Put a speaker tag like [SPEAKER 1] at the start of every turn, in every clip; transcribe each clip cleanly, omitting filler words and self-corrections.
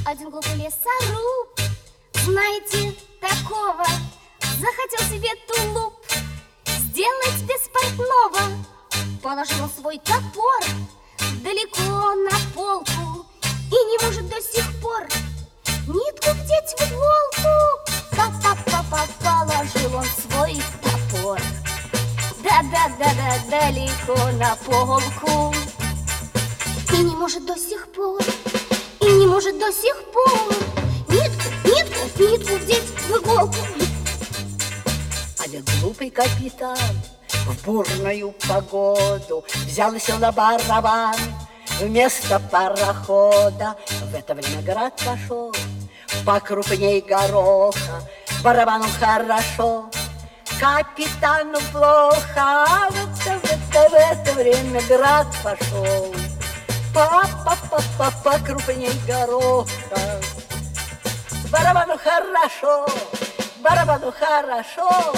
[SPEAKER 1] Один глупый лесоруб, знаете, такого, захотел себе тулуп сделать без портного. Положил он свой топор далеко на полку и не может до сих пор нитку вдеть в иголку. Па-па-па-па, положил он свой топор да-да-да-да далеко на полку и не может до сих пор, и не может до сих пор нитку вдеть в иголку.
[SPEAKER 2] Один глупый капитан в бурную погоду взял и сел на барабан вместо парохода. В это время град пошел покрупней гороха. Барабану хорошо, капитану плохо. А в это время град пошел покрупней гороха. Барабану хорошо, барабану хорошо,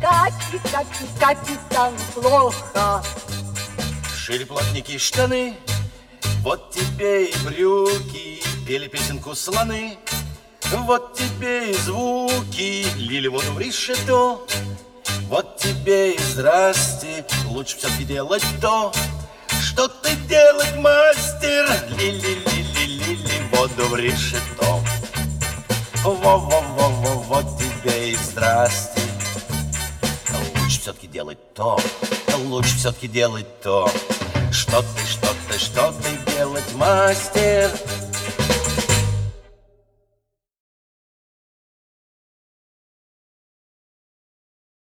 [SPEAKER 2] капитан плохо.
[SPEAKER 3] Шили плотники штаны, вот тебе и брюки, пели песенку слоны. Вот тебе и звуки, лили воду в решето. Вот тебе и здрасте, лучше все-таки делать то, что ты делать, мастер. Лили воду в решето. Во-во-во-во, вот тебе и здрасте. Лучше все-таки делать то, лучше все-таки делать то, что ты делать, мастер.